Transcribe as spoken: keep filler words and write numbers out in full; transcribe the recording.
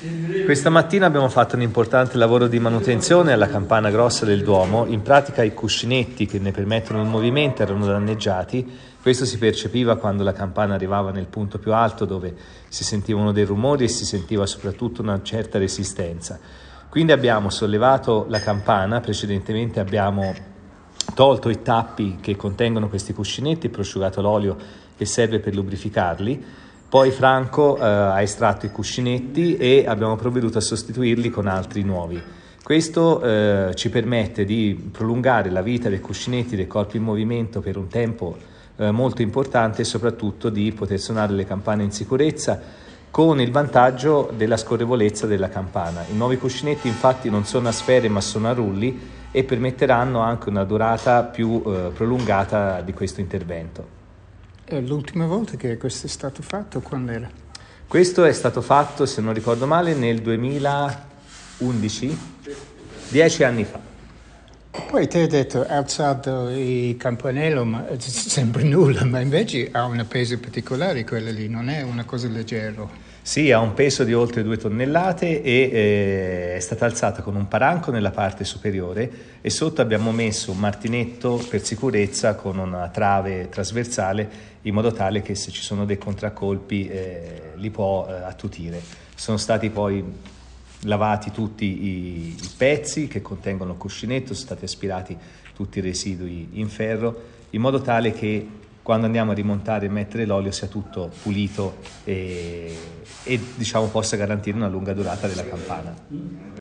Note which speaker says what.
Speaker 1: Questa mattina abbiamo fatto un importante lavoro di manutenzione alla campana grossa del Duomo. In pratica i cuscinetti che ne permettono il movimento erano danneggiati. Questo si percepiva quando la campana arrivava nel punto più alto, dove si sentivano dei rumori e si sentiva soprattutto una certa resistenza. Quindi abbiamo sollevato la campana, precedentemente abbiamo tolto i tappi che contengono questi cuscinetti, prosciugato l'olio che serve per lubrificarli. Poi Franco eh, ha estratto i cuscinetti e abbiamo provveduto a sostituirli con altri nuovi. Questo eh, ci permette di prolungare la vita dei cuscinetti dei corpi in movimento per un tempo eh, molto importante e soprattutto di poter suonare le campane in sicurezza, con il vantaggio della scorrevolezza della campana. I nuovi cuscinetti infatti non sono a sfere ma sono a rulli e permetteranno anche una durata più eh, prolungata di questo intervento.
Speaker 2: L'ultima volta che questo è stato fatto, quando era?
Speaker 1: Questo è stato fatto, se non ricordo male, nel duemilaundici, dieci anni fa.
Speaker 2: Poi ti hai detto, alzato il campanello, ma sembra nulla, ma invece ha un peso particolare quello lì, non è una cosa leggera.
Speaker 1: Sì, ha un peso di oltre due tonnellate e eh, è stata alzata con un paranco nella parte superiore e sotto abbiamo messo un martinetto per sicurezza con una trave trasversale in modo tale che se ci sono dei contraccolpi eh, li può eh, attutire. Sono stati poi lavati tutti i, i pezzi che contengono il cuscinetto, sono stati aspirati tutti i residui in ferro in modo tale che quando andiamo a rimontare e mettere l'olio sia tutto pulito e, e diciamo possa garantire una lunga durata della campana.